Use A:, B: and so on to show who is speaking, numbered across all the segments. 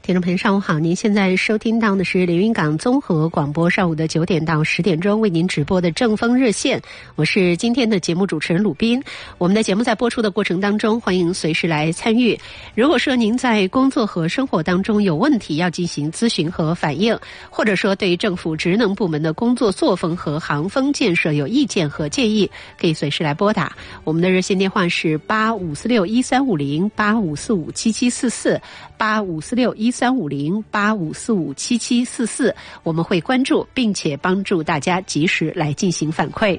A: 听众朋友上午好，您现在收听到的是连云港综合广播上午的9点到10点钟为您直播的正风热线，我是今天的节目主持人鲁斌。我们的节目在播出的过程当中，欢迎随时来参与。如果说您在工作和生活当中有问题要进行咨询和反映，或者说对政府职能部门的工作作风和行风建设有意见和建议，可以随时来拨打。我们的热线电话是85461350 85457744 85461350 85457744，我们会关注并且帮助大家及时来进行反馈。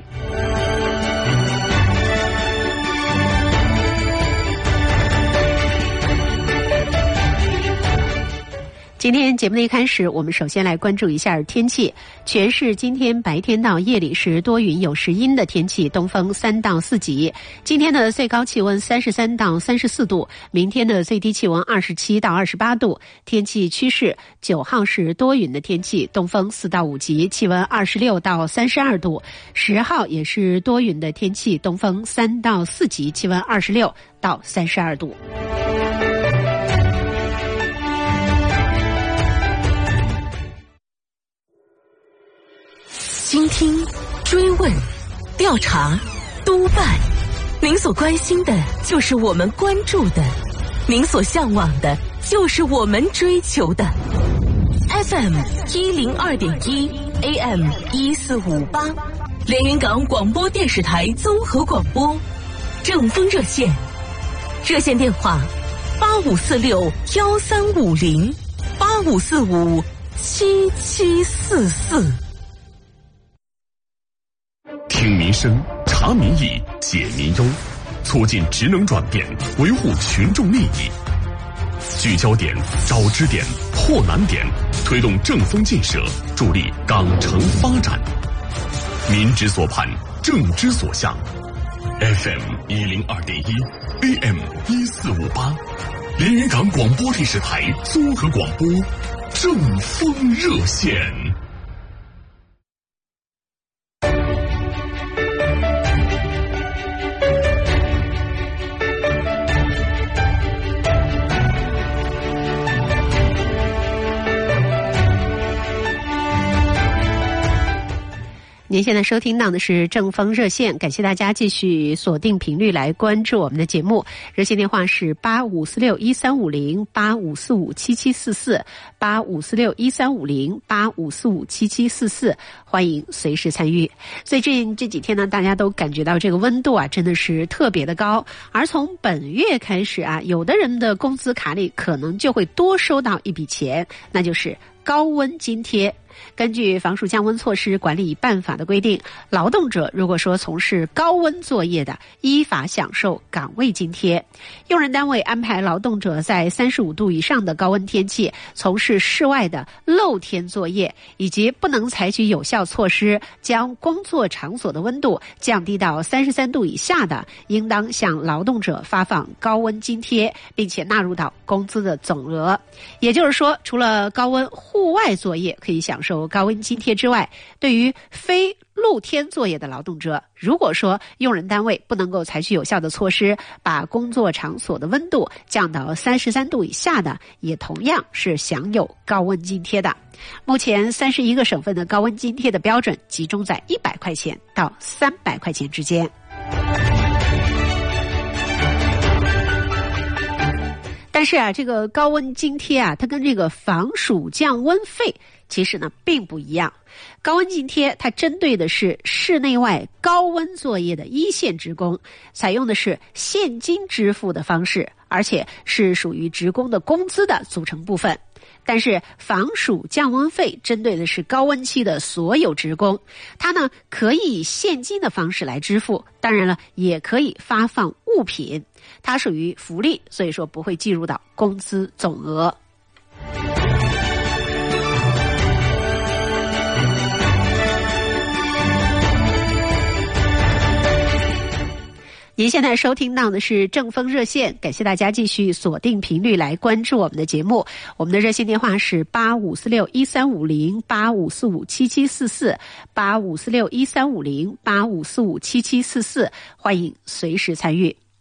A: 今天节目的一开始，我们首先来关注一下天气。全市今天白天到夜里是多云有时阴的天气，东风3到4级。今天的最高气温33到34度，明天的最低气温27到28度。天气趋势，9号是多云的天气，东风4到5级，气温26到32度。10号也是多云的天气，东风3到4级，气温26到32度。
B: 倾听、追问、调查、督办，您所关心的就是我们关注的，您所向往的就是我们追求的。FM 102.1 AM 1458，连云港广播电视台综合广播，正风热线，热线电话85461350 85457744。
C: 听民生，察民意，解民忧，促进职能转变，维护群众利益。聚焦点，找支点，破难点，推动正风建设，助力港城发展。民之所盼，政之所向。FM 102.1 AM 1458，连云港广播电视台综合广播，正风热线。
A: 您现在收听到的是正风热线，感谢大家继续锁定频率来关注我们的节目。热线电话是85461350 85457744 85461350 85457744，欢迎随时参与。最近这几天呢，大家都感觉到这个温度啊真的是特别的高，而从本月开始啊，有的人的工资卡里可能就会多收到一笔钱，那就是高温津贴。根据防暑降温措施管理办法的规定，劳动者如果说从事高温作业的，依法享受岗位津贴。用人单位安排劳动者在35度以上的高温天气从事室外的露天作业，以及不能采取有效措施将工作场所的温度降低到33度以下的，应当向劳动者发放高温津贴，并且纳入到工资的总额。也就是说，除了高温户外作业可以享受高温津贴之外，对于非露天作业的劳动者，如果说用人单位不能够采取有效的措施，把工作场所的温度降到33度以下的，也同样是享有高温津贴的。目前31个省份的高温津贴的标准集中在100块钱到300块钱之间。但是啊，这个高温津贴啊，它跟这个防暑降温费其实呢并不一样。高温津贴它针对的是室内外高温作业的一线职工，采用的是现金支付的方式，而且是属于职工的工资的组成部分。但是防暑降温费针对的是高温期的所有职工，它呢可以以现金的方式来支付，当然了也可以发放物品，它属于福利，所以说不会计入到工资总额。您现在收听到的是正风热线，感谢大家继续锁定频率来关注我们的节目。我们的热线电话是85461350 85457744 85461350 85457744，欢迎随时参与。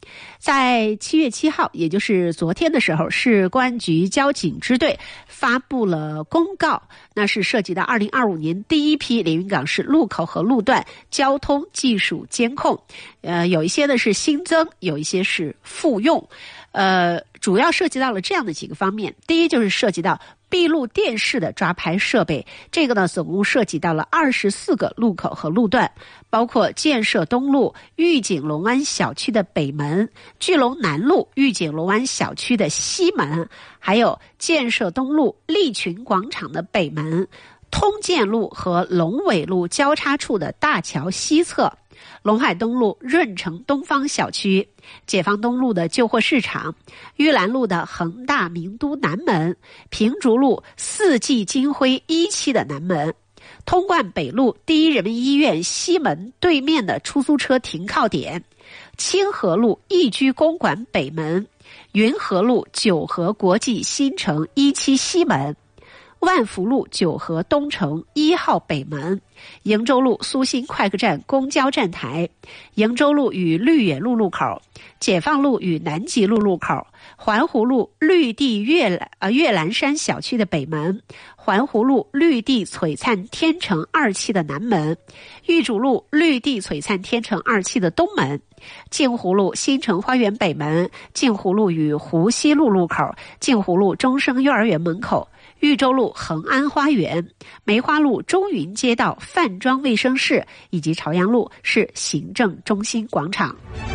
A: 在7月7号，也就是昨天的时候，市公安局交警支队发布了公告，那是涉及到2025年第一批连云港市路口和路段交通技术监控，有一些呢是新增，有一些是复用，主要涉及到了这样的几个方面。第一就是涉及到闭路电视的抓拍设备，这个呢总共涉及到了24个路口和路段，包括建设东路御景龙湾小区的北门、聚龙南路御景龙湾小区的西门，还有建设东路利群广场的北门、通建路和龙尾路交叉处的大桥西侧、陇海东路润城东方小区、解放东路的旧货市场、玉兰路的恒大名都南门、平竹路四季金辉1期的南门、通贯北路第一人民医院西门对面的出租车停靠点、清河路易居公馆北门、云河路九河国际新城1期西门、万福路九河东城1号北门、鄞州路苏新快客站公交站台、鄞州路与绿远路路口、解放路与南极路路口、环湖路绿地岳兰山小区的北门、环湖路绿地璀璨天成2期的南门、玉竹路绿地璀璨天成2期的东门、镜湖路新城花园北门、镜湖路与湖西路路口、镜湖路中生幼儿园门口、豫州路恒安花园、梅花路中云街道饭庄卫生室以及朝阳路市行政中心广场。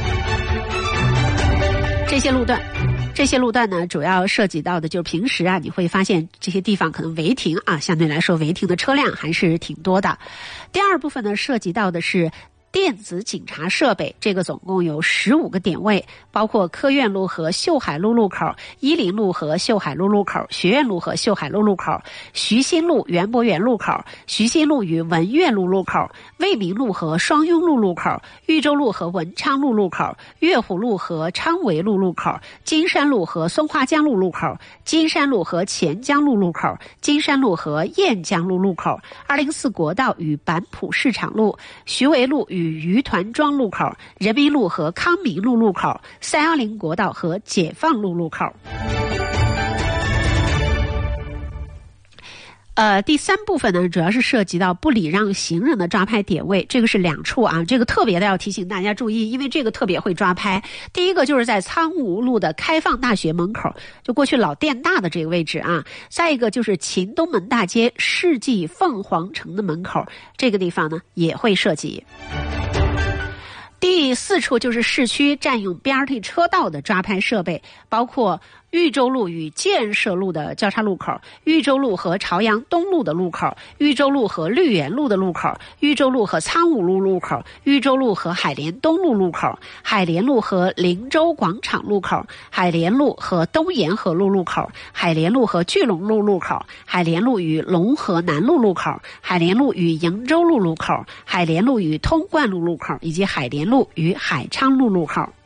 A: 这些路段呢，主要涉及到的就是平时你会发现这些地方可能违停相对来说违停的车辆还是挺多的。第二部分呢，涉及到的是电子警察设备，这个总共有15个点位，包括科院路和秀海路路口、伊林路和秀海路路口、学院路和秀海路路口、徐新路园博园路口、徐新路与文苑路路口、卫民路和双雍路路口、豫州路和文昌路路口、岳湖路和昌围路路口、金山路和松花江路路口、金山路和钱江路路口、金山路和雁江路路口、204国道与板浦市场路、徐围路与鱼团庄路口、人民路和康民路路口、310国道和解放路路口。第三部分呢，主要是涉及到不礼让行人的抓拍点位，这个是2处这个特别的要提醒大家注意，因为这个特别会抓拍。第一个就是在苍梧路的开放大学门口，就过去老电大的这个位置再一个就是秦东门大街世纪凤凰城的门口，这个地方呢也会涉及。第4处就是市区占用 BRT 车道的抓拍设备，包括豫州路与建设路的交叉路口、豫州路和朝阳东路的路口、豫州路和绿园路的路口、豫州路和苍梧路路口、豫州路和海联东路路口、海联路和灵州广场路口、海联路和东沿河路路口、海联路和聚龙路路口、海联路与龙河南路路口、海联路与鄞州路路口、海联路与通贯路路口以及海联路与海昌路路口。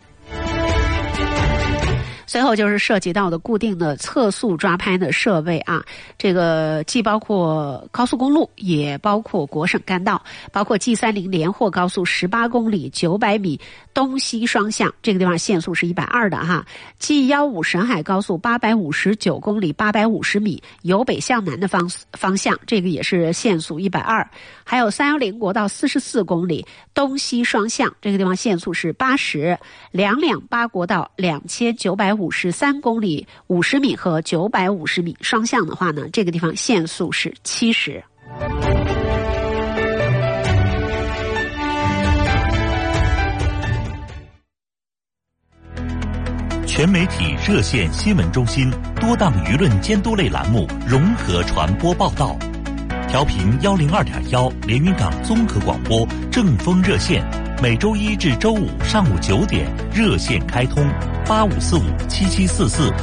A: 随后就是涉及到的固定的测速抓拍的设备这个既包括高速公路，也包括国省干道，包括 G30 连霍高速18公里900米东西双向，这个地方限速是120的G15 沈海高速859公里850米由北向南的方向，这个也是限速120。还有310国道44公里东西双向，这个地方限速是80。228国道2953公里50米和950米双向的话呢，这个地方限速是70。
D: 全媒体热线新闻中心多档舆论监督类栏目融合传播报道，调频102.1连云港综合广播正风热线，每周一至周五上午9点热线开通85457744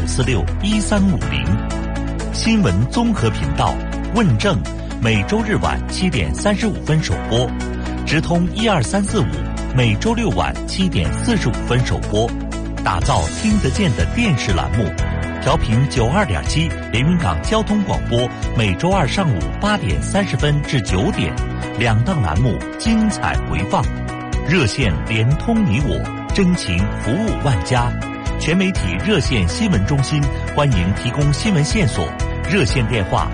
D: 85461350。新闻综合频道问政每周日晚7点35分首播，直通12345每周六晚7点45分首播，打造听得见的电视栏目。调频92.7连云港交通广播，每周二上午8点30分至9点，两档栏目精彩回放。热线连通你我， 真情服务万家。全媒体热线新闻中心欢迎提供新闻线索，热线电话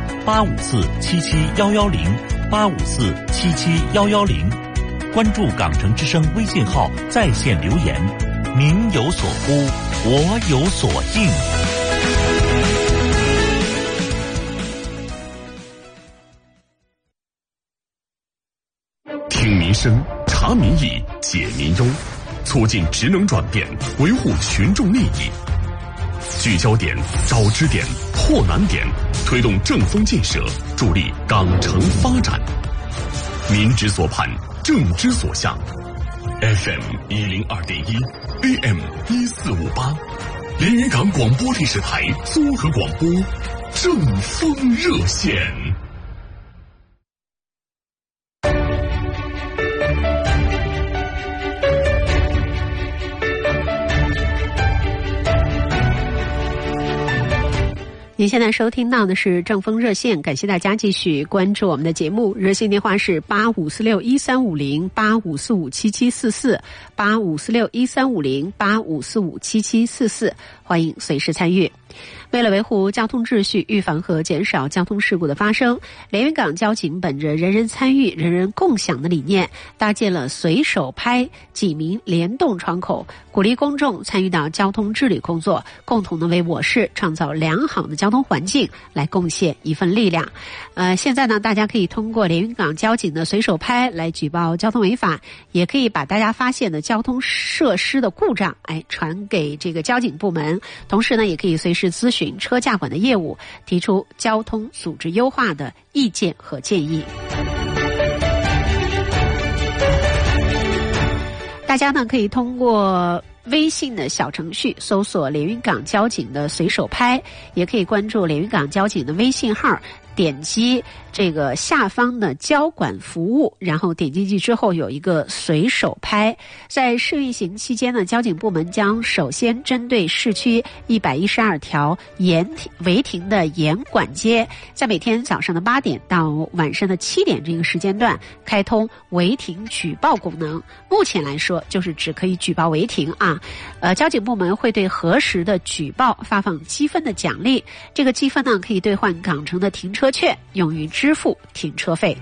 D: 854-77110，854-77110。关注港城之声微信号在线留言，民有所呼，我有所应。
C: 听民生，察民意，解民忧，促进职能转变，维护群众利益。聚焦点，找支点，破难点，推动正风建设，助力港城发展。民之所盼，政之所向。FM 102.1 AM 1458，连云港广播电视台综合广播，正风热线。
A: 您现在收听到的是正风热线，感谢大家继续关注我们的节目。热线电话是8546-1350，8546-1350，8545-7744，欢迎随时参与。为了维护交通秩序，预防和减少交通事故的发生，连云港交警本着人人参与、人人共享的理念，搭建了随手拍警民联动窗口，鼓励公众参与到交通治理工作，共同的为我市创造良好的交通环境来贡献一份力量。现在呢，大家可以通过连云港交警的随手拍来举报交通违法，也可以把大家发现的交通设施的故障传给这个交警部门，同时呢，也可以随时咨询车驾管的业务，提出交通组织优化的意见和建议。大家呢可以通过微信的小程序搜索连云港交警的随手拍，也可以关注连云港交警的微信号，点击这个下方的交管服务，然后点进去之后有一个随手拍。在试运行期间呢，交警部门将首先针对市区112条违停的严管街，在每天早上的8点到晚上的7点这个时间段开通违停举报功能。目前来说就是只可以举报违停啊。交警部门会对核实的举报发放积分的奖励，这个积分呢可以兑换港城的停车券，用于支付停车费。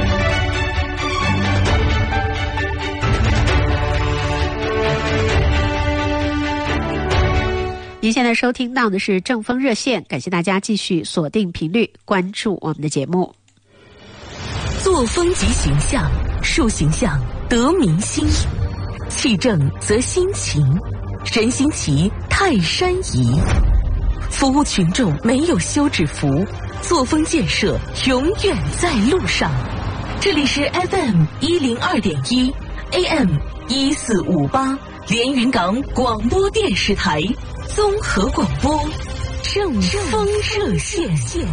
A: 您现在收听到的是正风热线，感谢大家继续锁定频率关注我们的节目。
B: 作风即形象，树形象得民心，气正则心情，人心齐泰山移。服务群众没有休止符，作风建设永远在路上。这里是 FM 102.1 AM 1458连云港广播电视台综合广播，正风热线。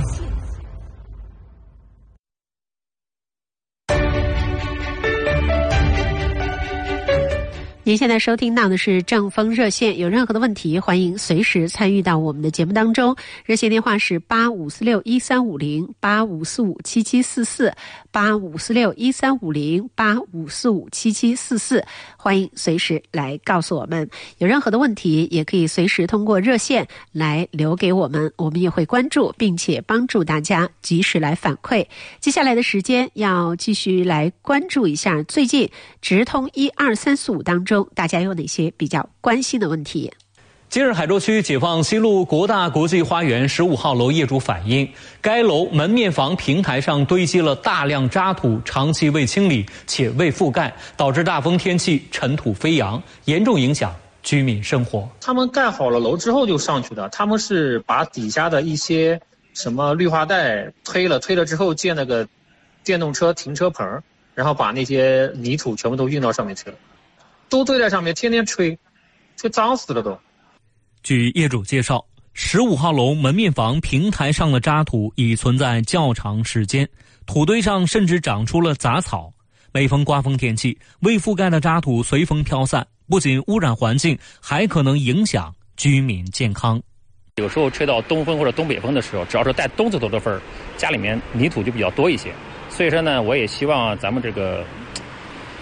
A: 您现在收听到的是正风热线，有任何的问题欢迎随时参与到我们的节目当中。热线电话是8546-1350， 8545-7744， 8546-1350， 8545-7744，欢迎随时来告诉我们。有任何的问题也可以随时通过热线来留给我们，我们也会关注并且帮助大家及时来反馈。接下来的时间要继续来关注一下最近直通12345当中大家有哪些比较关心的问题。
E: 今日海州区解放西路国大国际花园15号楼业主反映，该楼门面房平台上堆积了大量渣土，长期未清理且未覆盖，导致大风天气尘土飞扬，严重影响居民生活。
F: 他们盖好了楼之后就上去的，他们是把底下的一些什么绿化带推了之后建那个电动车停车棚，然后把那些泥土全部都运到上面去了，都堆在上面，天天吹脏死了都。
E: 据业主介绍，15号楼门面房平台上的渣土已存在较长时间，土堆上甚至长出了杂草。每逢刮风天气，未覆盖的渣土随风飘散，不仅污染环境，还可能影响居民健康。
G: 有时候吹到东风或者东北风的时候，只要是带东子头的风，家里面泥土就比较多一些。所以说呢，我也希望咱们这个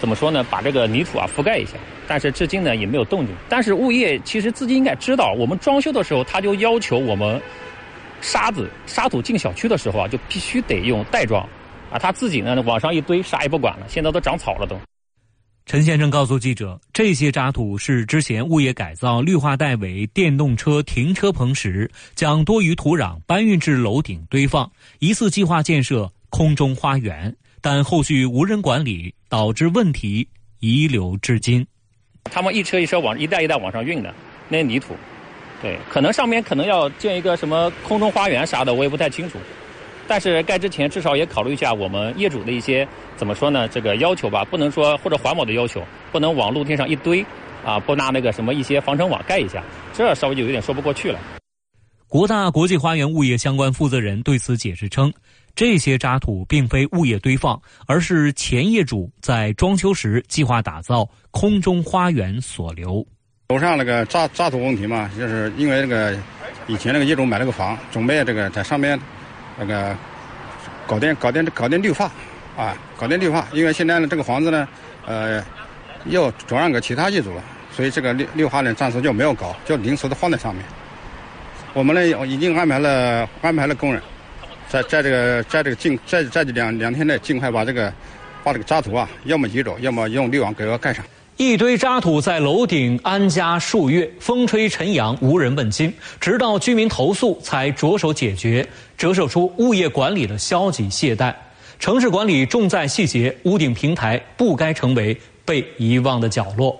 G: 怎么说呢，把这个泥土覆盖一下，但是至今呢也没有动静。但是物业其实自己应该知道，我们装修的时候他就要求我们沙土进小区的时候就必须得用袋装他自己呢往上一堆，啥也不管了，现在都长草了都。
E: 陈先生告诉记者，这些渣土是之前物业改造绿化带为电动车停车棚时，将多余土壤搬运至楼顶堆放，疑似计划建设空中花园，但后续无人管理，导致问题遗留至今。
G: 他们一车一车一袋一袋往上运的那泥土，对，可能上面可能要建一个什么空中花园啥的，我也不太清楚。但是盖之前至少也考虑一下我们业主的一些怎么说呢，这个要求吧，不能说或者环保的要求，不能往露天上一堆不拿那个什么一些防尘网盖一下，这稍微就有点说不过去了。
E: 国大国际花园物业相关负责人对此解释称，这些渣土并非物业堆放，而是前业主在装修时计划打造空中花园所留。
H: 楼上那个渣土问题嘛，就是因为这个以前那个业主买了个房，准备这个在上面那个搞点绿化搞点绿化，因为现在呢这个房子呢要转让给其他业主了，所以这个绿化呢暂时就没有搞，就临时的放在上面。我们呢已经安排了工人，在这两天内尽快把这个渣土要么移走，要么用滤网给它盖上。
E: 一堆渣土在楼顶安家数月，风吹尘扬，无人问津，直到居民投诉才着手解决，折射出物业管理的消极懈怠。城市管理重在细节，屋顶平台不该成为被遗忘的角落。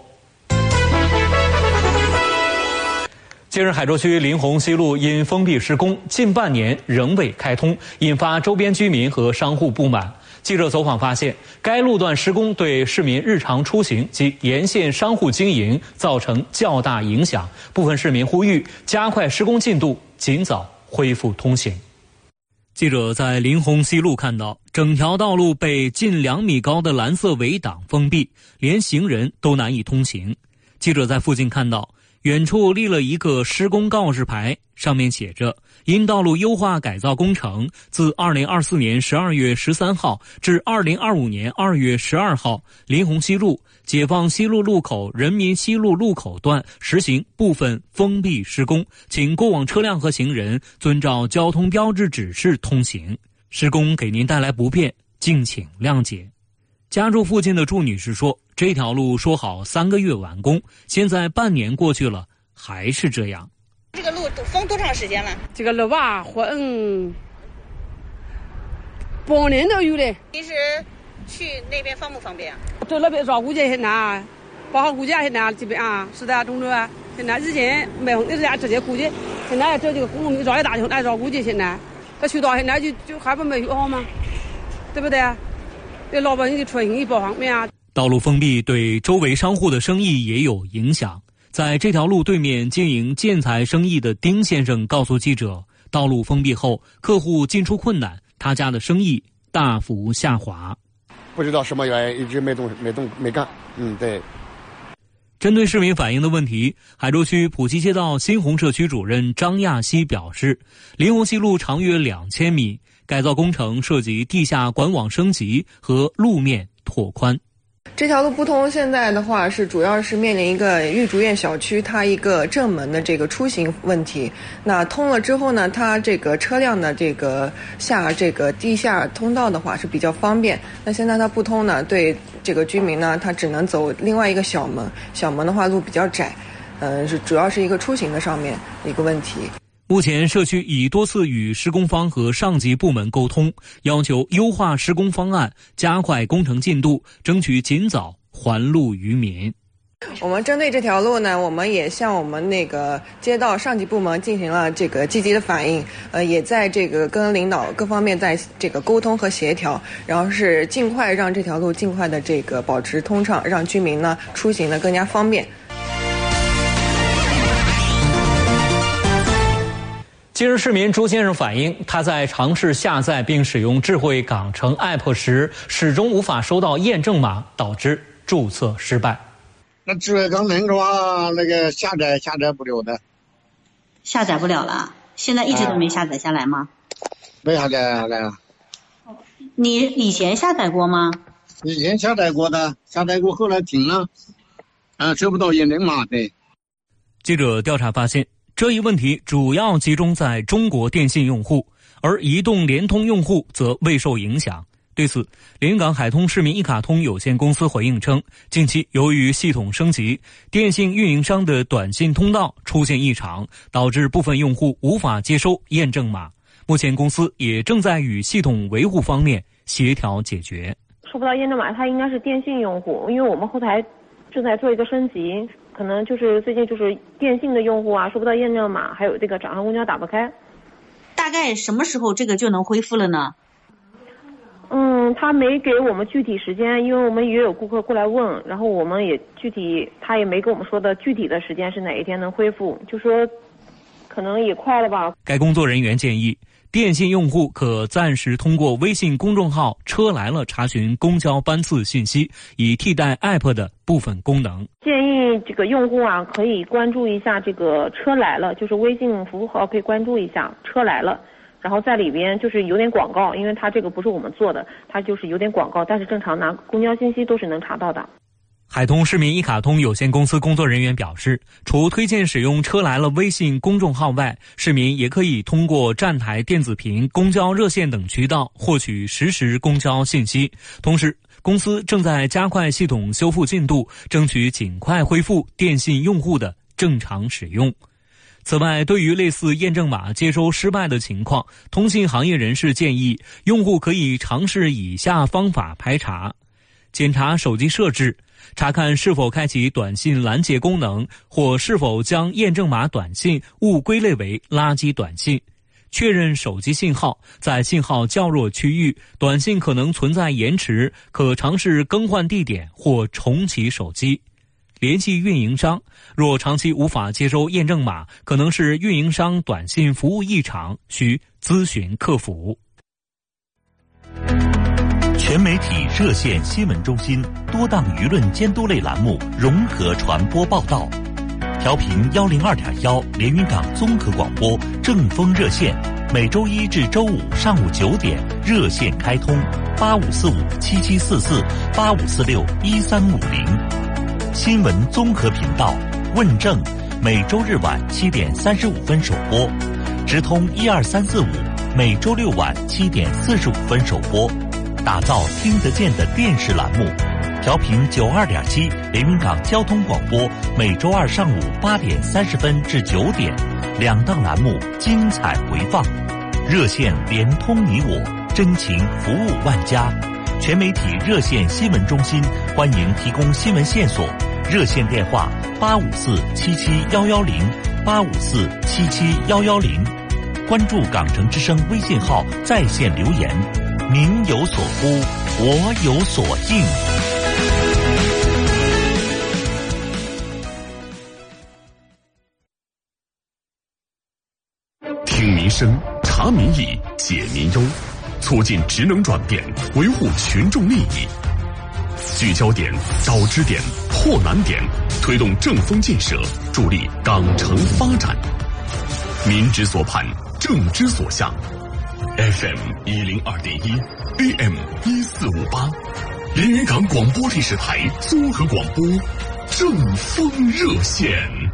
E: 近日，海州区临洪西路因封闭施工，近半年仍未开通，引发周边居民和商户不满。记者走访发现，该路段施工对市民日常出行及沿线商户经营造成较大影响，部分市民呼吁加快施工进度，尽早恢复通行。记者在临洪西路看到，整条道路被近2米高的蓝色围挡封闭，连行人都难以通行。记者在附近看到，远处立了一个施工告示牌，上面写着：因道路优化改造工程自2024年12月13号至2025年2月12号，临洪西路、解放西路路口、人民西路路口段实行部分封闭施工，请过往车辆和行人遵照交通标志指示通行。施工给您带来不便，敬请谅解。家住附近的祝女士说，这条路说好3个月完工，现在半年过去了，还是这样。
I: 这个路封多长时间了？
J: 这个路吧，半年都有了。
I: 平时去那边方不方便？
J: 走那边绕过去很难，8号过去很难，这边是的，中路很难。以前没封，那是直接过去，现在这个公路绕一大圈，绕过去现在，这渠道现在就还不没有好吗？对不对？对老百姓的出行也不方便
E: 道路封闭对周围商户的生意也有影响。在这条路对面经营建材生意的丁先生告诉记者，道路封闭后，客户进出困难，他家的生意大幅下滑。
K: 不知道什么原因，一直没干。对。
E: 针对市民反映的问题，海州区普济街道新洪社区主任张亚西表示，临洪西路长约2000米，改造工程涉及地下管网升级和路面拓宽。
L: 这条路不通，现在的话主要是面临一个玉竹苑小区它一个正门的这个出行问题。那通了之后呢，它这个车辆的这个下这个地下通道的话是比较方便。那现在它不通呢，对这个居民呢，他只能走另外一个小门，小门的话路比较窄，主要是一个出行的上面一个问题。
E: 目前社区已多次与施工方和上级部门沟通，要求优化施工方案，加快工程进度，争取尽早还路于民。
L: 我们针对这条路呢，我们也向我们那个街道上级部门进行了这个积极的反映，也在这个跟领导各方面在这个沟通和协调，然后是尽快让这条路尽快的这个保持通畅，让居民呢出行呢更加方便。
E: 近日，市民朱先生反映，他在尝试下载并使用智慧港城 App 时，始终无法收到验证码，导致注册失败。
M: 那智慧港城的话，那个下载不了的。
N: 下载不了了，现在一直都没下载下来吗？
M: 没下载下来啊。
N: 你以前下载过吗？
M: 以前下载过后来停了，收不到验证码的。
E: 记者调查发现，这一问题主要集中在中国电信用户，而移动、联通用户则未受影响。对此，连云港海通市民一卡通有限公司回应称，近期由于系统升级，电信运营商的短信通道出现异常，导致部分用户无法接收验证码。目前公司也正在与系统维护方面协调解决。
O: 收不到验证码，它应该是电信用户，因为我们后台正在做一个升级，可能就是最近就是电信的用户收不到验证码，还有这个掌上公交打不开。
N: 大概什么时候这个就能恢复了呢？
O: 他没给我们具体时间，因为我们也有顾客过来问，然后我们也他也没跟我们说的具体的时间是哪一天能恢复，就说可能也快了吧。
E: 该工作人员建议，电信用户可暂时通过微信公众号“车来了”查询公交班次信息，以替代 App 的部分功能。
O: 建议这个用户可以关注一下这个“车来了”，就是微信服务号可以关注一下“车来了”。然后在里边就是有点广告，因为它这个不是我们做的，它就是有点广告，但是正常拿公交信息都是能查到的。
E: 海通市民一卡通有限公司工作人员表示，除推荐使用车来了微信公众号外，市民也可以通过站台电子屏、公交热线等渠道获取实时公交信息。同时，公司正在加快系统修复进度，争取尽快恢复电信用户的正常使用。此外，对于类似验证码接收失败的情况，通信行业人士建议用户可以尝试以下方法排查：检查手机设置，查看是否开启短信拦截功能，或是否将验证码短信误归类为垃圾短信；确认手机信号，在信号较弱区域，短信可能存在延迟，可尝试更换地点或重启手机；联系运营商，若长期无法接收验证码，可能是运营商短信服务异常，需咨询客服。
D: 全媒体热线新闻中心多档舆论监督类栏目融合传播报道，调频102.1连云港综合广播正风热线，每周一至周五上午9点热线开通8545774485461350。新闻综合频道问政，每周日晚7点35分首播，直通12345，每周六晚7点45分首播。打造听得见的电视栏目，调频92.7连云港交通广播，每周二上午8点30分至9点，两档栏目精彩回放。热线连通你我，真情服务万家。全媒体热线新闻中心欢迎提供新闻线索，热线电话854-77110，854-77110。关注港城之声微信号在线留言，您有所呼，我有所应。
C: 听民生，查民意，解民忧，促进职能转变，维护群众利益。聚焦点，找支点，破难点，推动正风建设，助力港城发展。民之所盼，政之所向。FM 102.1 AM 1458，连云港广播电视台综合广播正风热线。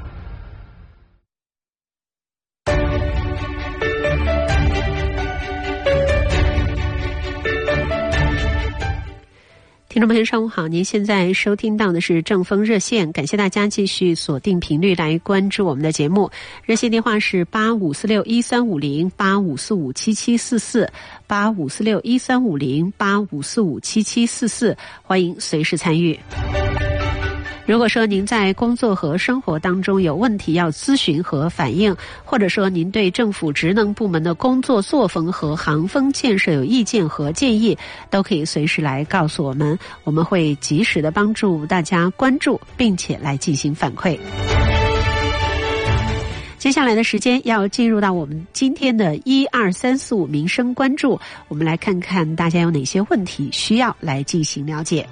A: 听众朋友上午好，您现在收听到的是正风热线，感谢大家继续锁定频率来关注我们的节目。热线电话是85461350 85457744 85461350 85457744，欢迎随时参与。如果说您在工作和生活当中有问题要咨询和反映，或者说您对政府职能部门的工作作风和行风建设有意见和建议，都可以随时来告诉我们，我们会及时的帮助大家关注，并且来进行反馈。接下来的时间要进入到我们今天的12345民生关注，我们来看看大家有哪些问题需要来进行了解。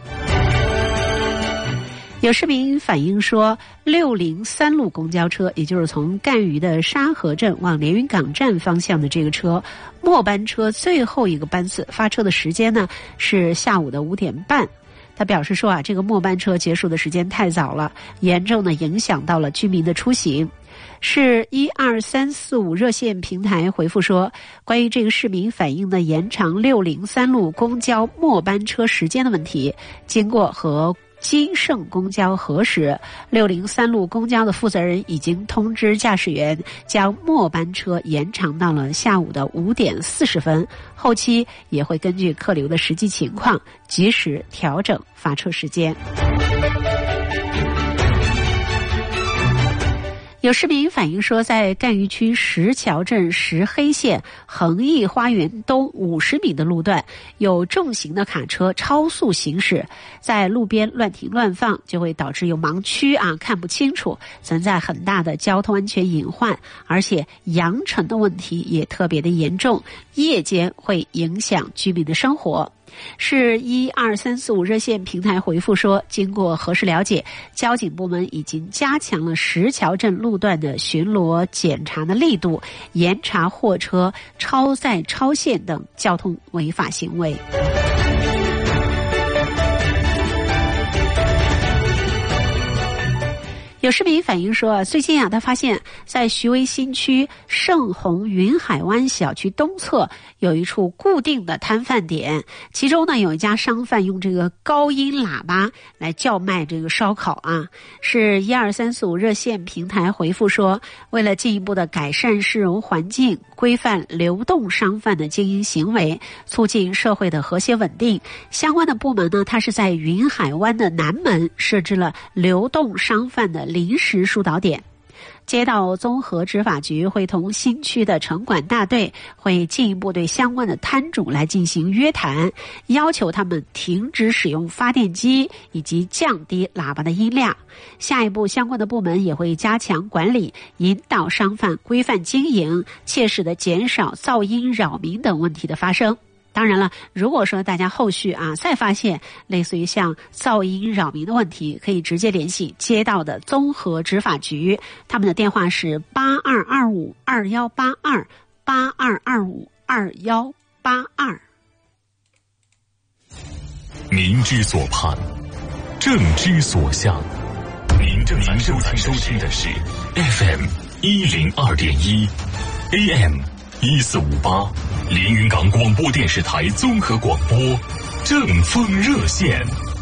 A: 有市民反映说，603路公交车，也就是从赣榆的沙河镇往连云港站方向的这个车，末班车最后一个班次发车的时间呢是下午的5点半。 他表示说这个末班车结束的时间太早了，严重的影响到了居民的出行。是12345热线平台回复说，关于这个市民反映的延长603路公交末班车时间的问题，经过和金盛公交核实，603路公交的负责人已经通知驾驶员将末班车延长到了下午的5点40分，后期也会根据客流的实际情况及时调整发车时间。有市民反映说，在赣榆区石桥镇石黑县恒益花园东50米的路段，有重型的卡车超速行驶，在路边乱停乱放，就会导致有盲区看不清楚，存在很大的交通安全隐患，而且扬尘的问题也特别的严重，夜间会影响居民的生活。是12345热线平台回复说，经过核实了解，交警部门已经加强了石桥镇路段的巡逻检查的力度，严查货车超载超限等交通违法行为。有市民反映说，最近他发现在徐汇新区盛虹云海湾小区东侧有一处固定的摊贩点，其中呢有一家商贩用这个高音喇叭来叫卖这个烧烤是12345热线平台回复说，为了进一步的改善市容环境，规范流动商贩的经营行为，促进社会的和谐稳定，相关的部门呢，它是在云海湾的南门设置了流动商贩的临时疏导点。街道综合执法局会同新区的城管大队会进一步对相关的摊主来进行约谈，要求他们停止使用发电机以及降低喇叭的音量。下一步相关的部门也会加强管理，引导商贩规范经营，切实的减少噪音扰民等问题的发生。当然了，如果说大家后续再发现类似于像噪音扰民的问题，可以直接联系街道的综合执法局，他们的电话是82252182 82252182。
C: 民之所盼，政之所向。您正在收听的是 FM 102.1 AM 1458连云港广播电视台综合广播正风热线，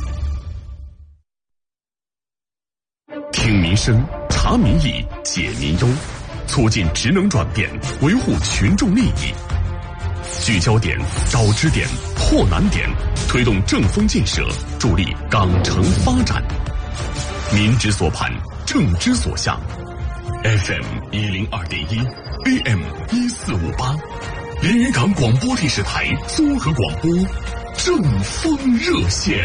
C: 听民生，查民意，解民忧，促进职能转变，维护群众利益。聚焦点，找支点，破难点，推动正风建设，助力港城发展。民之所盼，政之所向。FM 102.1 AM 1458连云港广播电视台综合广播正风热线。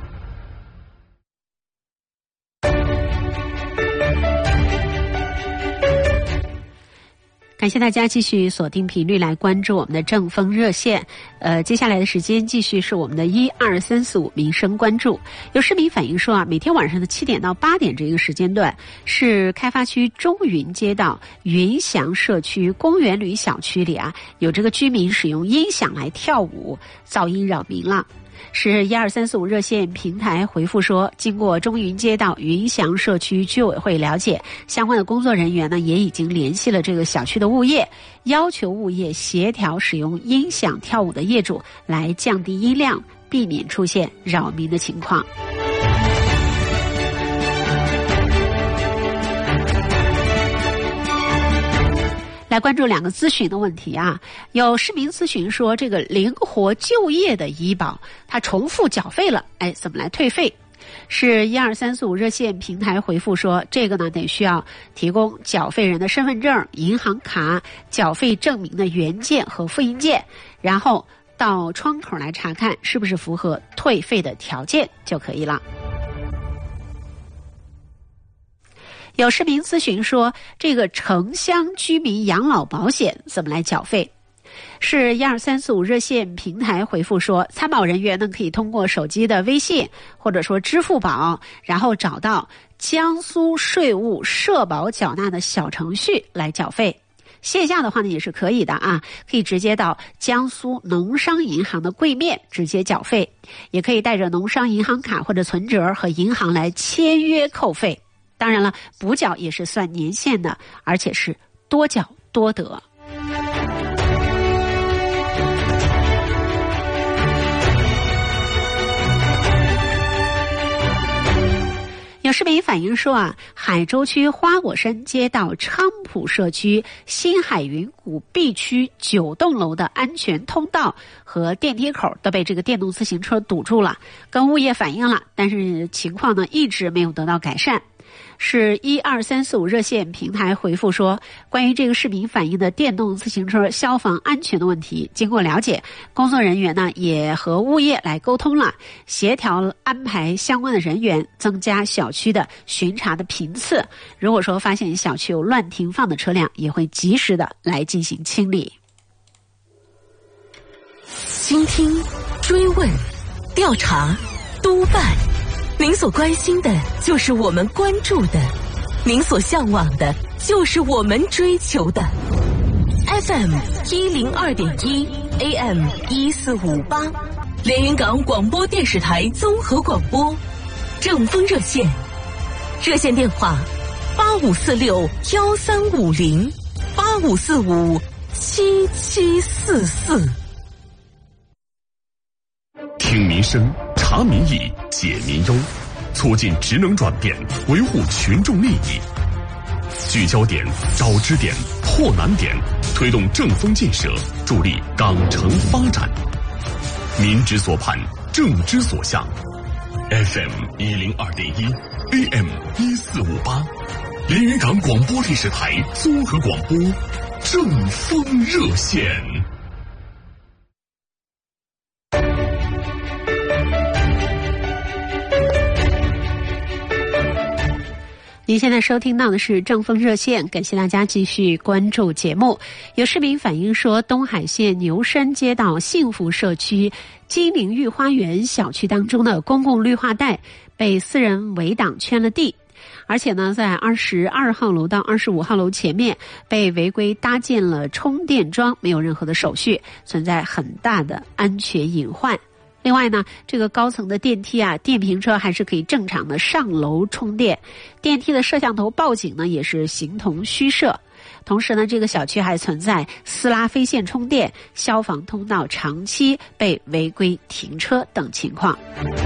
A: 感谢大家继续锁定频率来关注我们的正风热线。接下来的时间继续是我们的12345民生关注。有市民反映说每天晚上的7点到8点这个时间段是开发区中云街道云祥社区公园旅小区里有这个居民使用音响来跳舞，噪音扰民了。是12345热线平台回复说，经过中云街道云祥社区居委会了解，相关的工作人员呢也已经联系了这个小区的物业，要求物业协调使用音响跳舞的业主来降低音量，避免出现扰民的情况。来关注2个咨询的问题有市民咨询说，这个灵活就业的医保它重复缴费了，怎么来退费？是12345热线平台回复说，这个呢得需要提供缴费人的身份证、银行卡、缴费证明的原件和复印件，然后到窗口来查看是不是符合退费的条件就可以了。有市民咨询说，这个城乡居民养老保险怎么来缴费？是12345热线平台回复说，参保人员呢可以通过手机的微信或者说支付宝，然后找到江苏税务社保缴纳的小程序来缴费。 线下的话呢也是可以的啊，可以直接到江苏农商银行的柜面直接缴费，也可以带着农商银行卡或者存折和银行来签约扣费。当然了，补缴也是算年限的，而且是多缴多得。有市民反映说啊，海州区花果山街道昌浦社区新海云谷 B 区9栋楼的安全通道和电梯口都被这个电动自行车堵住了，跟物业反映了，但是情况呢一直没有得到改善。是12345热线平台回复说，关于这个市民反映的电动自行车消防安全的问题，经过了解，工作人员呢也和物业来沟通了，协调安排相关的人员，增加小区的巡查的频次。如果说发现小区有乱停放的车辆，也会及时的来进行清理。
B: 倾听、追问、调查、督办。您所关心的就是我们关注的，您所向往的就是我们追求的。FM 102.1 AM 1458，连云港广播电视台综合广播，正风热线，热线电话85461350 85457744。
C: 听民生，查民意，解民忧，促进职能转变，维护群众利益。聚焦点，找支点，破难点，推动正风建设，助力港城发展。民之所盼，政之所向。FM 102.1 AM 1458，连云港广播电视台综合广播，正风热线。
A: 您现在收听到的是正风热线，感谢大家继续关注节目。有市民反映说，东海县牛山街道幸福社区金陵御花园小区当中的公共绿化带被私人围挡圈了地，而且呢，在22号楼到25号楼前面被违规搭建了充电桩，没有任何的手续，存在很大的安全隐患。另外呢，这个高层的电梯啊，电瓶车还是可以正常的上楼充电，电梯的摄像头报警呢也是形同虚设。同时呢，这个小区还存在私拉非线充电、消防通道长期被违规停车等情况。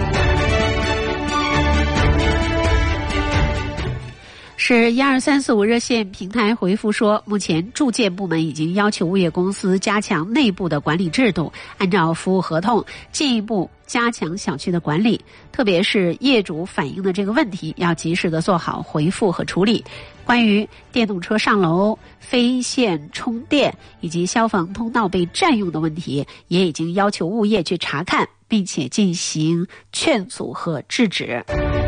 A: 是12345热线平台回复说，目前住建部门已经要求物业公司加强内部的管理制度，按照服务合同进一步加强小区的管理，特别是业主反映的这个问题要及时的做好回复和处理。关于电动车上楼、非线充电以及消防通道被占用的问题，也已经要求物业去查看，并且进行劝阻和制止。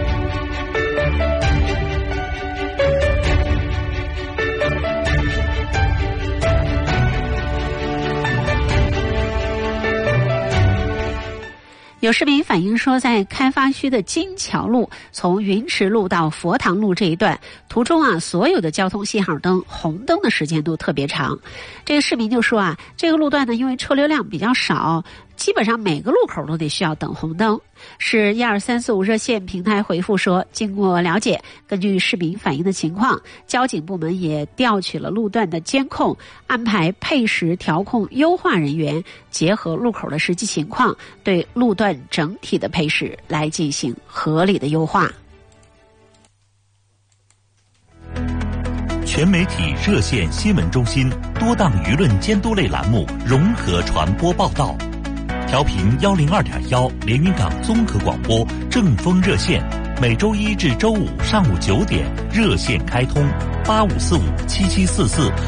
A: 有市民反映说，在开发区的金桥路从云池路到佛堂路这一段途中啊，所有的交通信号灯红灯的时间都特别长。这个市民就说啊，这个路段呢，因为车流量比较少，基本上每个路口都得需要等红灯。是12345热线平台回复说，经过了解，根据市民反映的情况，交警部门也调取了路段的监控，安排配时调控优化人员，结合路口的实际情况，对路段整体的配时来进行合理的优化。
D: 全媒体热线新闻中心多档舆论监督类栏目融合传播报道，调频102.1连云港综合广播正风热线，每周一至周五上午9点热线开通85457744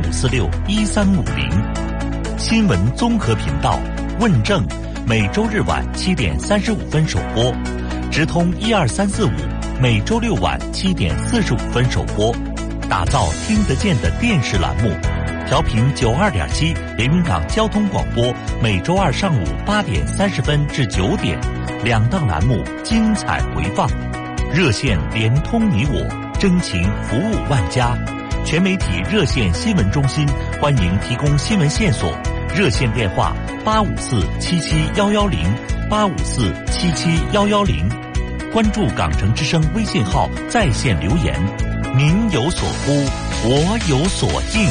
D: 85461350。新闻综合频道问政，每周日晚7点35分首播，直通12345，每周六晚7点45分首播。打造听得见的电视栏目，调频92.7连云港交通广播，每周二上午8点30分至9点，两档栏目精彩回放。热线连通你我，真情服务万家。 全媒体热线新闻中心欢迎提供新闻线索，热线电话854-77110，854-77110。关注港城之声微信号在线留言，您有所呼，我有所应。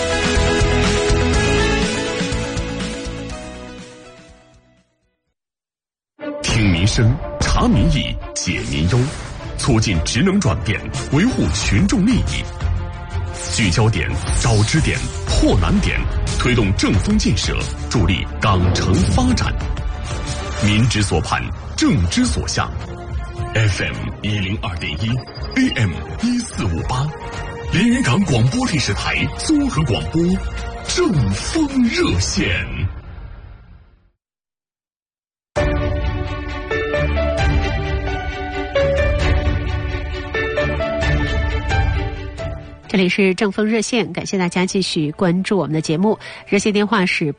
C: 听民生，查民意，解民忧，促进职能转变，维护群众利益。聚焦点，找支点，破难点，推动正风建设，助力港城发展。民之所盼，政之所向。FM 102.1 AM 1458，连云港广播电视台综合广播，正风热线。
A: 这里是正风热线，感谢大家继续关注我们的节目。热线电话是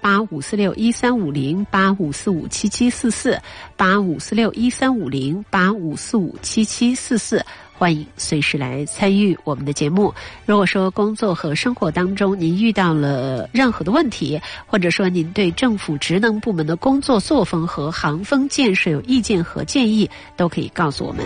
A: 8546-1350，8546-1350，8546-1350，8545-7744，欢迎随时来参与我们的节目。如果说工作和生活当中您遇到了任何的问题，或者说您对政府职能部门的工作作风和行风建设有意见和建议，都可以告诉我们。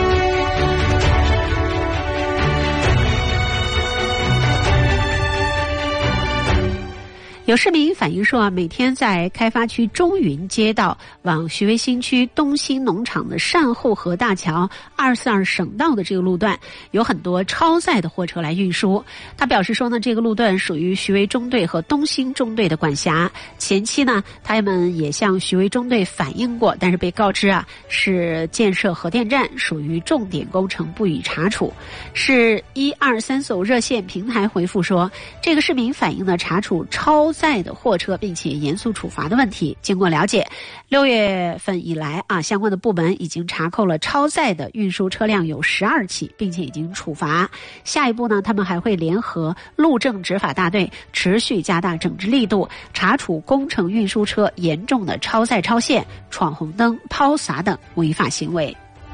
A: 有市民反映说每天在开发区中云街道往徐汇新区东兴农场的善后河大桥242省道的这个路段，有很多超载的货车来运输。他表示说呢，这个路段属于徐汇中队和东兴中队的管辖。前期呢，他们也向徐汇中队反映过，但是被告知是建设核电站，属于重点工程，不予查处。是123搜热线平台回复说，这个市民反映的查处超载的货车并且严肃处罚的问题。经过了解，6月份以来相关的部门已经查扣了超载的运输车辆有12起，并且已经处罚。下一步呢，他们还会联合路政执法大队持续加大整治力度，查处工程运输车严重的超载超限、闯红灯、抛洒等违法行为。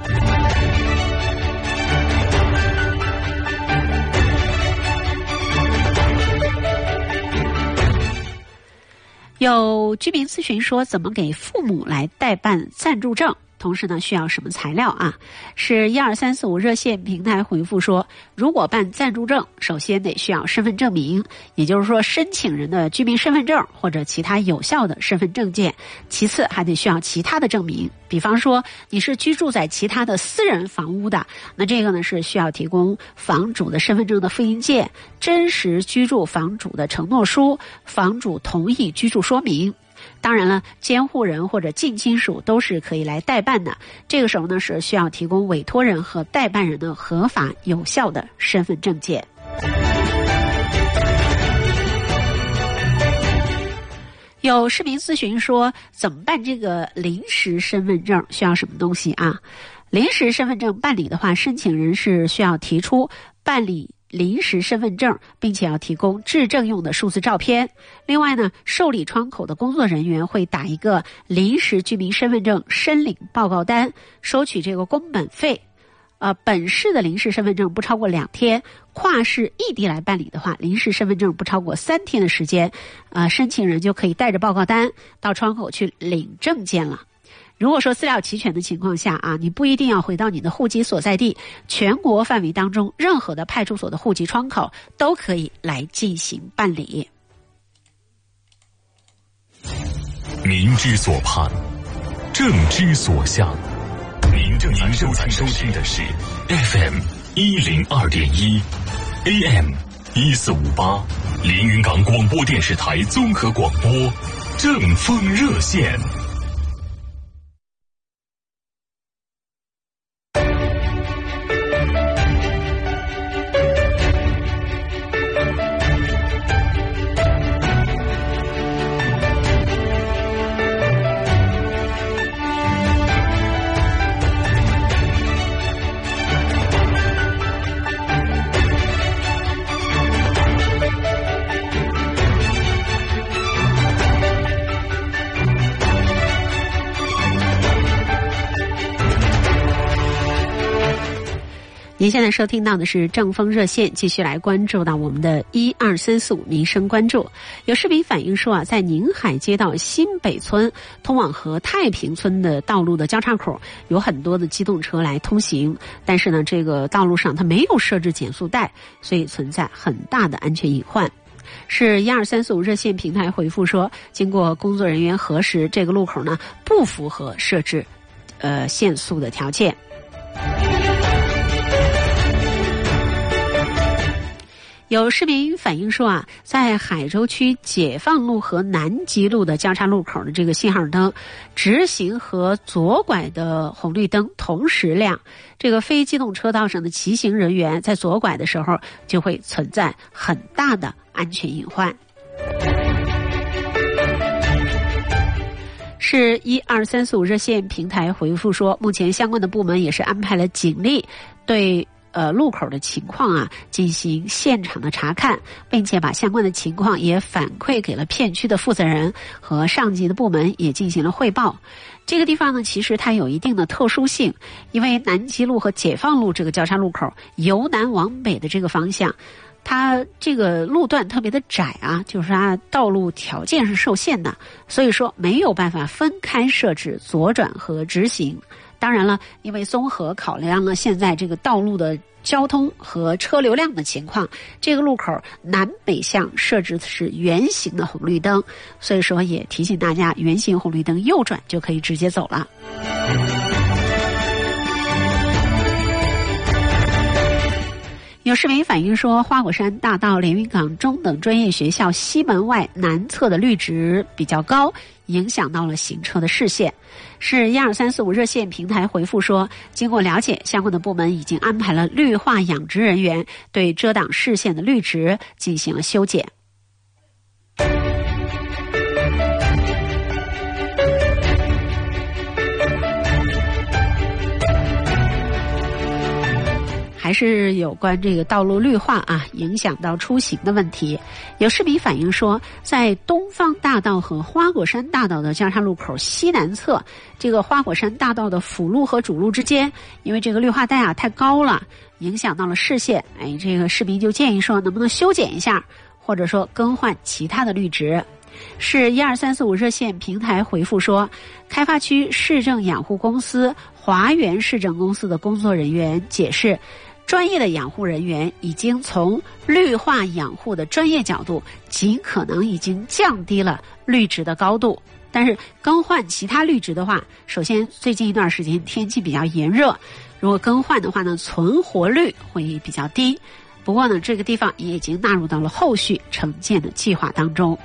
A: 有居民咨询说，怎么给父母来代办暂住证，同时呢需要什么材料是12345热线平台回复说，如果办暂住证，首先得需要身份证明，也就是说申请人的居民身份证或者其他有效的身份证件。其次还得需要其他的证明，比方说你是居住在其他的私人房屋的，那这个呢是需要提供房主的身份证的复印件、真实居住房主的承诺书、房主同意居住说明。当然了，监护人或者近亲属都是可以来代办的，这个时候呢是需要提供委托人和代办人的合法有效的身份证件。有市民咨询说，怎么办这个临时身份证，需要什么东西临时身份证办理的话，申请人是需要提出办理临时身份证，并且要提供质证用的数字照片。另外呢，受理窗口的工作人员会打一个临时居民身份证申领报告单，收取这个工本费。本市的临时身份证不超过2天，跨市异地来办理的话，临时身份证不超过3天的时间，申请人就可以带着报告单到窗口去领证件了。如果说资料齐全的情况下你不一定要回到你的户籍所在地，全国范围当中任何的派出所的户籍窗口都可以来进行办理。
C: 民之所盼，政之所向。您正在收听的是 FM 102.1 AM 1458连云港广播电视台综合广播正风热线。
A: 您现在收听到的是正风热线，继续来关注到我们的12345民生关注。有市民反映说在宁海街道新北村通往和太平村的道路的交叉口有很多的机动车来通行，但是呢，这个道路上它没有设置减速带，所以存在很大的安全隐患。是12345热线平台回复说，经过工作人员核实，这个路口呢不符合设置限速的条件。有市民反映说在海州区解放路和南极路的交叉路口的这个信号灯，直行和左拐的红绿灯同时亮，这个非机动车道上的骑行人员在左拐的时候就会存在很大的安全隐患。是12345热线平台回复说，目前相关的部门也是安排了警力对路口的情况进行现场的查看，并且把相关的情况也反馈给了片区的负责人和上级的部门，也进行了汇报。这个地方呢，其实它有一定的特殊性，因为南极路和解放路这个交叉路口由南往北的这个方向，它这个路段特别的窄就是它道路条件是受限的，所以说没有办法分开设置左转和直行。当然了，因为综合考量了现在这个道路的交通和车流量的情况，这个路口南北向设置的是圆形的红绿灯，所以说也提醒大家，圆形红绿灯右转就可以直接走了。有市民反映说，花果山大道连云港中等专业学校西门外南侧的绿植比较高，影响到了行车的视线。是12345热线平台回复说，经过了解，相关的部门已经安排了绿化养殖人员对遮挡视线的绿植进行了修剪。还是有关这个道路绿化影响到出行的问题。有市民反映说，在东方大道和花果山大道的交叉路口西南侧，这个花果山大道的辅路和主路之间，因为这个绿化带太高了，影响到了视线。这个市民就建议说，能不能修剪一下，或者说更换其他的绿植。是12345热线平台回复说，开发区市政养护公司华源市政公司的工作人员解释，专业的养护人员已经从绿化养护的专业角度，尽可能已经降低了绿植的高度。但是更换其他绿植的话，首先最近一段时间天气比较炎热，如果更换的话呢，存活率会比较低。不过呢，这个地方也已经纳入到了后续城建的计划当中。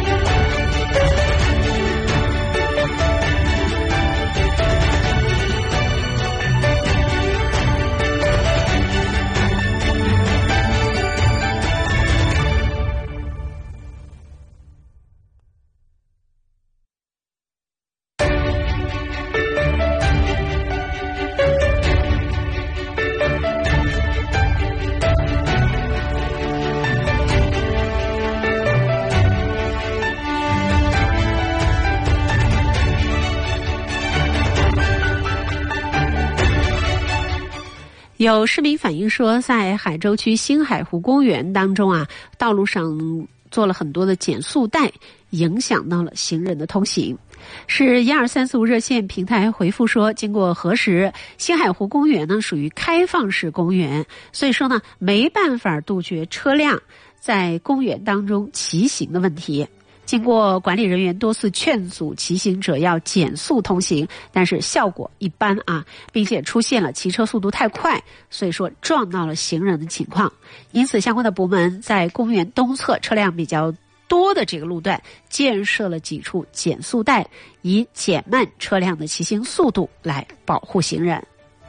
A: 有市民反映说，在海州区星海湖公园当中道路上做了很多的减速带，影响到了行人的通行。是12345热线平台回复说，经过核实，星海湖公园呢属于开放式公园，所以说呢没办法杜绝车辆在公园当中骑行的问题。经过管理人员多次劝阻骑行者要减速通行，但是效果一般并且出现了骑车速度太快，所以说撞到了行人的情况。因此相关的部门在公园东侧车辆比较多的这个路段建设了几处减速带，以减慢车辆的骑行速度来保护行人。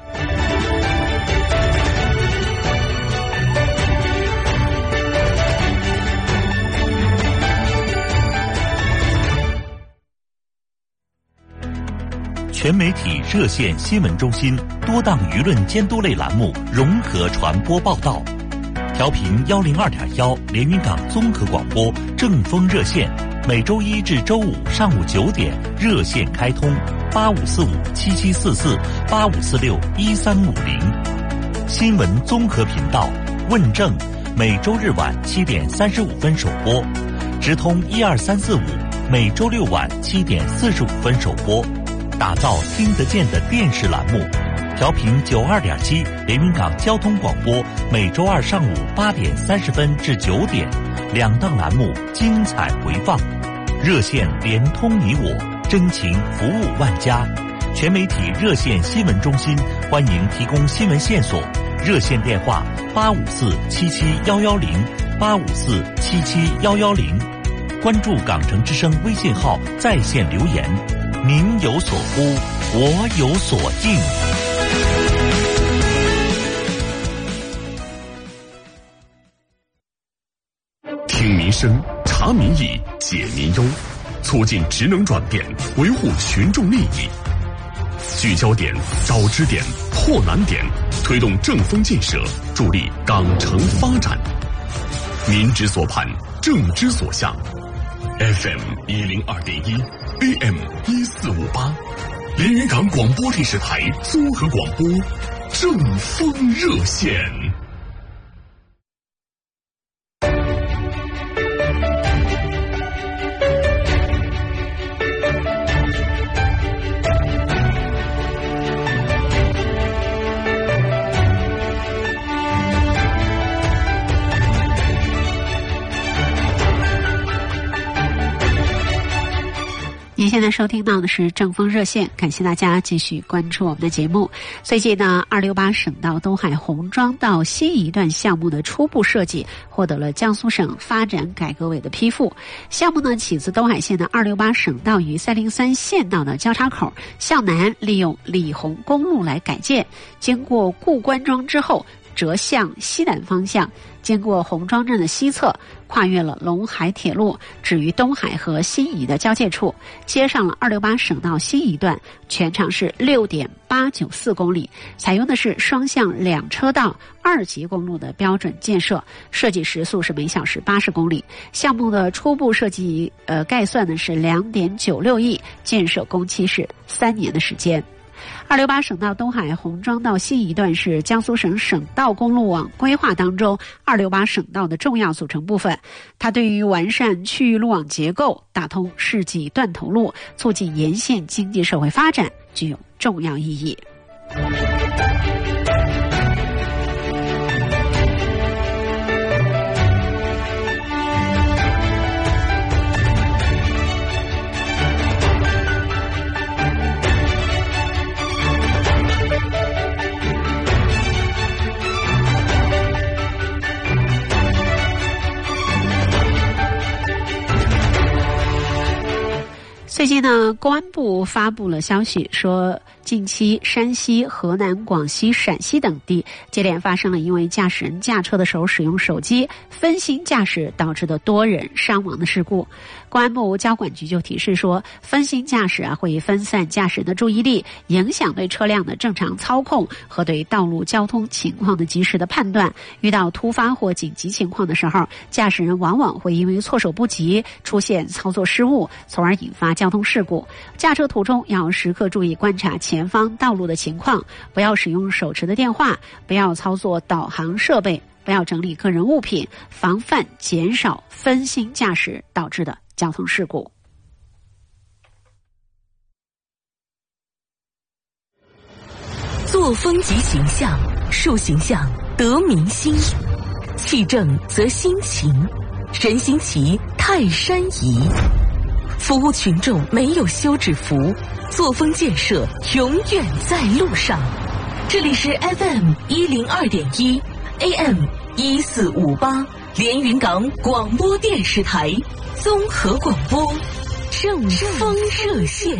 D: 全媒体热线新闻中心多档舆论监督类栏目融合传播报道，调频102.1连云港综合广播正风热线，每周一至周五上午9点热线开通，85457744，85461350。 新闻综合频道问政，每周日晚7点35分首播，直通12345，每周六晚7点45分首播，打造听得见的电视栏目。调频92.7连云港交通广播，每周二上午8点30分至9点，2档栏目精彩回放。热线连通你我，真情服务万家。全媒体热线新闻中心欢迎提供新闻线索，热线电话854-77110，854-77110。关注港城之声微信号在线留言，您有所呼，我有所应。
C: 听民生，查民意，解民忧，促进职能转变，维护群众利益。聚焦点，找支点，破难点，推动正风建设，助力港城发展。民之所盼，政之所向。FM 102.1 AM 1458，连云港广播电视台综合广播，正风热线。
A: 您现在收听到的是正风热线，感谢大家继续关注我们的节目。最近呢，268省道东海红庄到西一段项目的初步设计获得了江苏省发展改革委的批复。项目呢起自东海县的268省道与303县道的交叉口，向南利用李洪公路来改建，经过顾关庄之后折向西南方向，经过红庄镇的西侧，跨越了陇海铁路，止于东海和西宜的交界处，接上了268省道西一段，全长是6.894公里，采用的是双向2车道2级公路的标准建设，设计时速是每小时80公里。项目的初步设计概算呢是2.96亿，建设工期是3年的时间。268省道东海红庄到西一段是江苏省省道公路网规划当中268省道的重要组成部分，它对于完善区域路网结构、打通世纪断头路、促进沿线经济社会发展具有重要意义。最近呢，公安部发布了消息说，近期山西、河南、广西、陕西等地接连发生了因为驾驶人驾车的时候使用手机分心驾驶导致的多人伤亡的事故。公安部交管局就提示说，分心驾驶会分散驾驶人的注意力，影响对车辆的正常操控和对道路交通情况的及时的判断。遇到突发或紧急情况的时候，驾驶人往往会因为措手不及出现操作失误，从而引发交通事故。驾车途中要时刻注意观察前方道路的情况，不要使用手持的电话，不要操作导航设备，不要整理个人物品，防范减少分心驾驶导致的交通事故。
B: 作风即形象，树形象得民心，气正则心情，人心齐泰山移。服务群众没有休止符，作风建设永远在路上。这里是 FM 102.1 AM 1458连云港广播电视台综合广播，正风热线。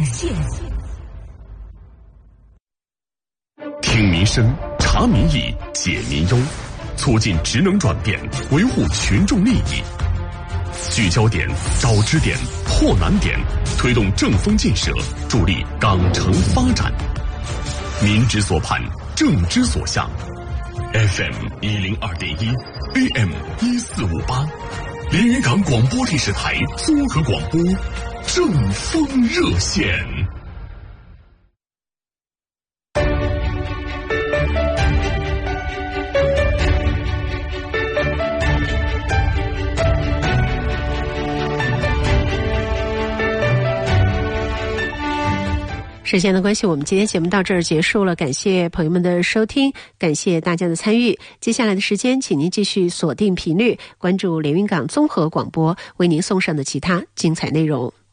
C: 听民生，查民意，解民忧，促进职能转变，维护群众利益。聚焦点，找支点，破难点，推动正风建设，助力港城发展。民之所盼，政之所向。FM 102.1 AM 1458，连云港广播电视台综合广播，正风热线。
A: 时间的关系，我们今天节目到这儿结束了，感谢朋友们的收听，感谢大家的参与。接下来的时间，请您继续锁定频率，关注连云港综合广播为您送上的其他精彩内容。